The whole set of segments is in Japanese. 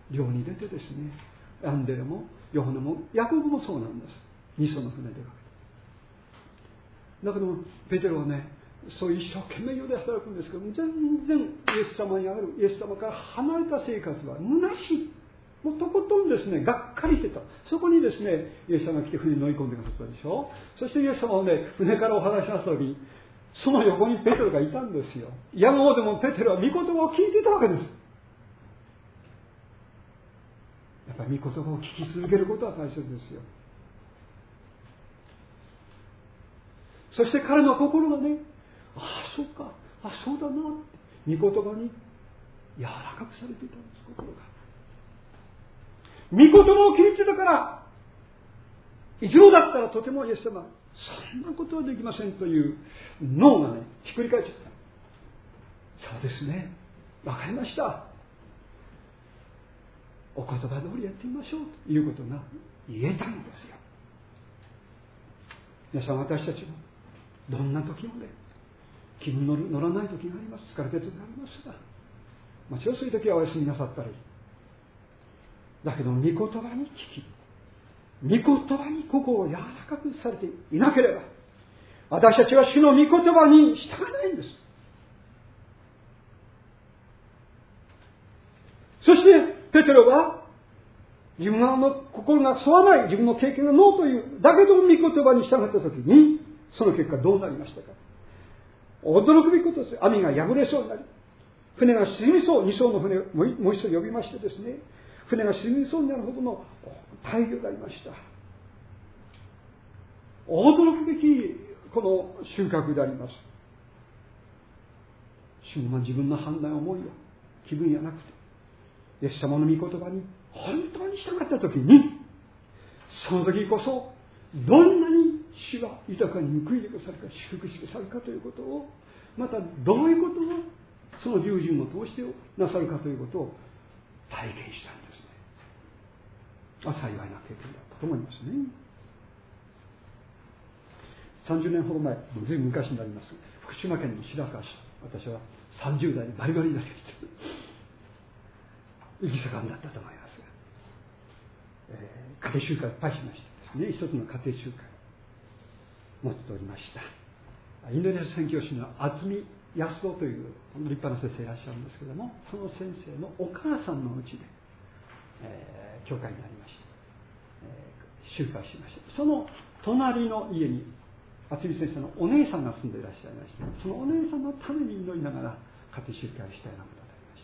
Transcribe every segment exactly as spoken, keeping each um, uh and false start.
漁に出てですね、アンデレもヨハネもヤコブもそうなんです。二艘の船で出かけて、だけどペテロはね、そういう一生懸命世で働くんですけど、全然イエス様にあるイエス様から離れた生活は虚しい。もうとことんですね、がっかりしてた。そこにですね、イエス様が来て船に乗り込んでくださったでしょ。そしてイエス様をね、船からお話しなさった時に、その横にペテロがいたんですよ。やがおうでもペテロは御言葉を聞いていたわけです。やっぱり御言葉を聞き続けることは大切ですよ。そして彼の心がね、ああそうか、あそうだなって御言葉に柔らかくされていたんです。心が御言葉を聞いてたから、異常だったらとてもイエス様、そんなことはできませんという脳がね、ひっくり返っちゃった。そうですね、わかりました、お言葉通りやってみましょうということが言えたんですよ。皆さん、私たちもどんな時もね、気分乗らない時があります。疲れてる時がありますが、もちろんそういう時はお休みなさったり、だけど御言葉に聞き、御言葉に心を柔らかくされていなければ、私たちは主の御言葉に従わないんです。そしてペテロは自分の心が沿わない、自分の経験がノーという、だけど御言葉に従ったときに、その結果どうなりましたか。驚くべきことです。網が破れそうになり、船が沈みそう、二艘の船をもう一度呼びましてですね、船が沈みそうになるほどの大漁がありました。驚くべきこの収穫であります。主が自分の判断、思いを気分やなくて、イエス様の御言葉に本当に従ったときに、その時こそどんなに主は豊かに報いてくださるか、祝福してくださるかということを、またどういうことをその従順を通してなさるかということを体験したんですね。あ、幸いな経験だったと思いますね。さんじゅうねんほど前、ずいぶん昔になります。福島県の白河市、私はさんじゅう代にバリバリになりました。生き盛んだったと思いますが、えー、家庭集会をいっぱいしましたですね。一つの家庭集会持っておりました。インドネシア宣教師の渥美康夫という立派な先生いらっしゃるんですけれども、その先生のお母さんのうちで、えー、教会になりました、えー、集会しました。その隣の家に渥美先生のお姉さんが住んでいらっしゃいまして、そのお姉さんのために祈りながら家庭集会をしたようなことがありました。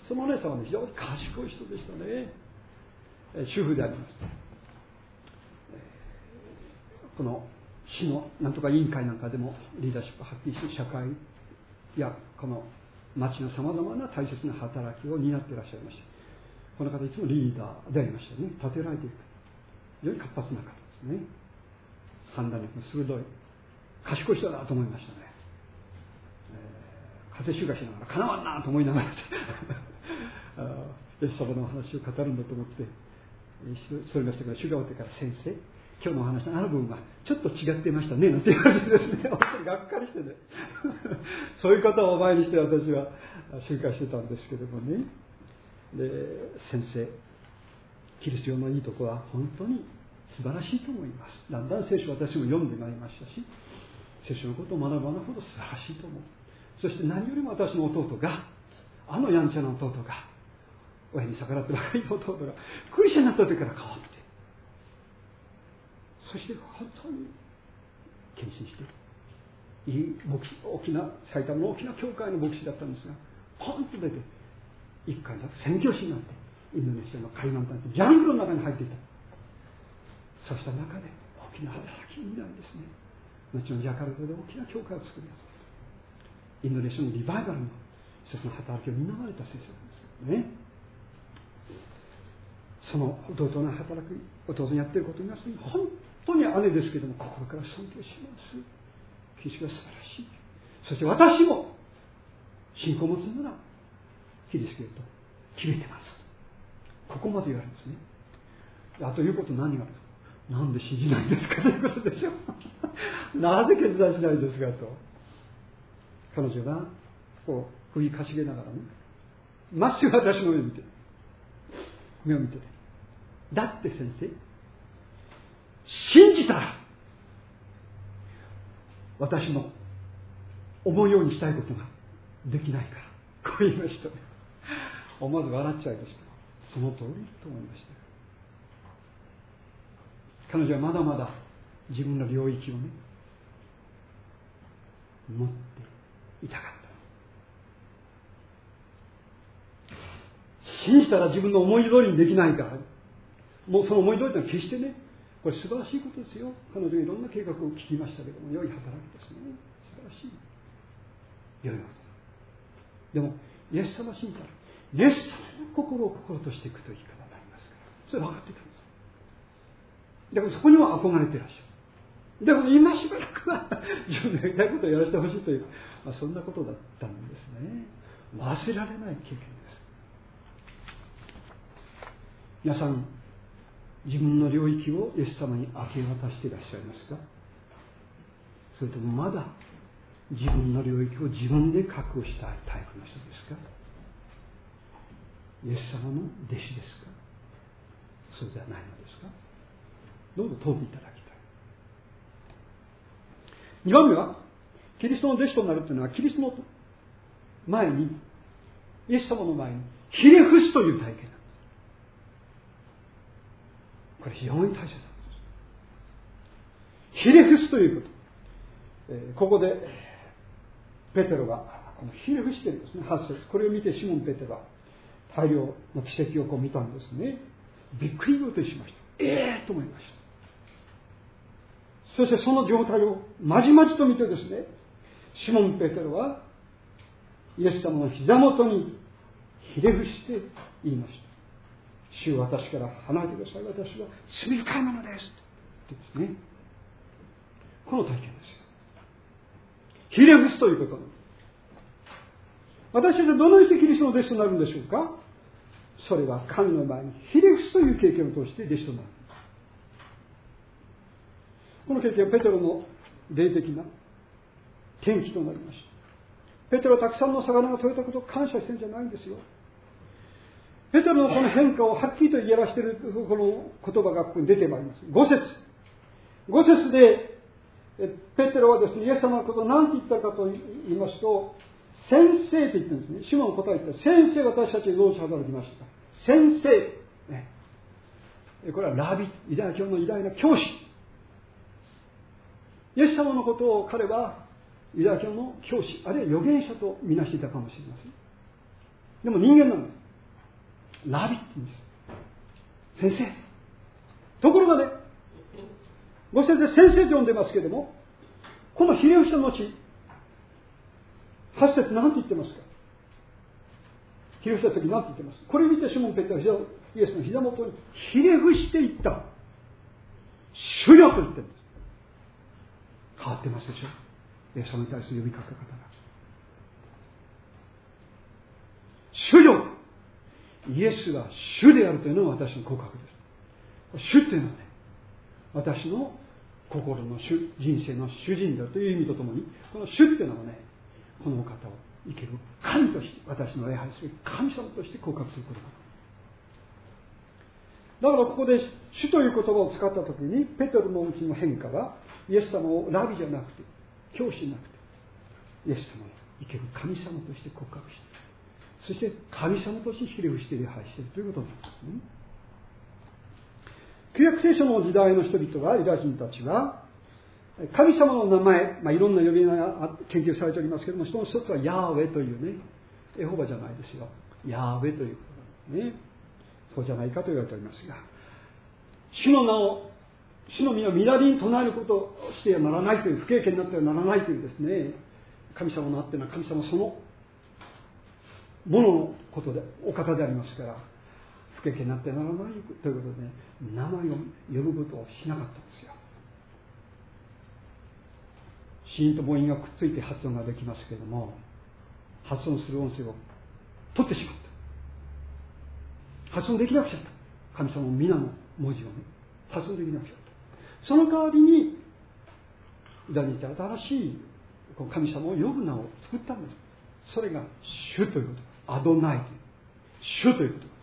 そのお姉さんは、ね、非常に賢い人でしたね。えー、主婦であります、えー、この市のなんとか委員会なんかでもリーダーシップを発揮して、社会やこの町のさまざまな大切な働きを担っていらっしゃいました。この方いつもリーダーでありましたね。立てられていく非常に活発な方ですね。判断力の鋭い賢い人だなと思いましたね。えー、家庭集会しながらかなわんなと思いながらイエス様のお話を語るんだと思ってそれましたから、主が終わってから、先生今日のお話のある部分はちょっと違っていましたねなんて言われてですね、本当にがっかりしてねそういう方を前にして私は集会してたんですけどもね。で、先生、キリスト教のいいところは本当に素晴らしいと思います。だんだん聖書を私も読んでまいりましたし、聖書のことを学ばなほど素晴らしいと思う。そして何よりも私の弟が、あのやんちゃな弟が、親に逆らってばかりの弟がクリスチャンになった時から変わって、そして本当に献身していい牧師、大きな埼玉の大きな教会の牧師だったんですが、ポンと出て一回だ宣教師になってインドネシアの海南島ジャングルの中に入っていた。そうした中で大きな働きを担いですね、後のジャカルタで大きな教会を作ります。インドネシアのリバイバルの一つの働きを担われた先生なんですね。その弟の働く、弟にやっていることになって、本当に姉ですけども心から尊敬します。キリストが素晴らしい。そして私も信仰を持つならキリストと決めてます。ここまで言われますね。あということ何があるか、なんで信じないんですかということでしょなぜ決断しないんですかと。彼女がこう首かしげながらね、まっすぐ私の上を見て、 目を見てね。だって先生、信じたら私の思うようにしたいことができないから、こう言いましたね。思わず笑っちゃいました。その通りと思いました。彼女はまだまだ自分の領域をね持っていたかった。信じたら自分の思い通りにできないから、もうその思い通りというのは決してね、これ素晴らしいことですよ。彼女いろんな計画を聞きましたけども、良い働きですね。素晴らしい良いことでもイエス様信じたらイエス様の心を心としていくという言い方になりますから、それ分かってたんです。だからそこには憧れていらっしゃる。でも今しばらくは自分のやりたいことをやらせてほしいという、まあ、そんなことだったんですね。忘れられない経験です。皆さん、自分の領域をイエス様に明け渡していらっしゃいますか？それともまだ自分の領域を自分で確保したいタイプの人ですか？イエス様の弟子ですか？そうではないのですか？どうぞ問うていただきたい。にばんめは、キリストの弟子となるというのは、キリストの前に、イエス様の前にひれ伏すという体験なんです。これ非常に大切なんです。ひれ伏すということ、えー、ここでペテロがこのひれ伏しているんですね。はち節、これを見てシモン・ペテロは大量の奇跡をこう見たんですね。びっくりごとしました。ええー、と思いました。そしてその状態をまじまじと見てですね、シモン・ペテロはイエス様の膝元にひれ伏して言いました。主は私から離れてください。私は罪深いものです。ってですね。この体験ですよ。ひれ伏すということ。私たちはどのようにしてキリストの弟子となるんでしょうか？それは神の前にひれ伏すという経験を通して弟子となる。この経験はペテロの霊的な転機となりました。ペテロはたくさんの魚が取れたことを感謝してるんじゃないんですよ。ペテロのこの変化をはっきりと言い表しているこの言葉がここに出てまいります。ご節。ご節でペテロはですね、イエス様のことを何て言ったかと言いますと、先生と言ってるんですね。主の答え言った。先生、私たちにどうして働きました。先生、ね、これはラビ、ユダヤ教の偉大な教師。イエス様のことを彼はユダヤ教の教師、あるいは預言者とみなしていたかもしれません。でも人間なんです。ラビって言うんです。先生。ところがね、ご先生、先生と呼んでますけれども、このひれ伏した後、はち節何て言ってますか？ひれ伏した時何て言ってます？これを見てシモン・ペテロはイエスの膝元にひれ伏していった。主よと言ってるんです。変わってますでしょ？イエス様に対する呼びかけ方が。主よ、イエスは主であるというのが私の告白です。主というのはね、私の心の主、人生の主人であるという意味とともに、この主というのはね、このお方を生ける神として、私の礼拝する神様として告白することだ。だからここで主という言葉を使ったときに、ペテロのうちの変化は、イエス様をラビじゃなくて、教師じゃなくて、イエス様を生ける神様として告白して、そして神様としてひれ伏して礼拝しているということなんですね。旧約聖書の時代の人々は、ユダヤ人たちは、神様の名前、まあ、いろんな呼び名が研究されておりますけれども、その一つはヤーウェというね、エホバじゃないですよ。ヤーウェということですね。そうじゃないかと言われておりますが、主の名を、主の身を乱りに唱えることをしてはならないという、不経験になってはならないというですね、神様の名っていうのは神様そのもののことで、お方でありますから、不経験になってはならないということで、ね、名前を呼ぶことをしなかったんですよ。子音と母音がくっついて発音ができますけれども、発音する音声を取ってしまった。発音できなくちゃった。神様の皆の文字をね、発音できなくちゃった。その代わりに、ユダにいて新しい神様を呼ぶ名を作ったんです。それが主ということ。アドナイという。主ということ。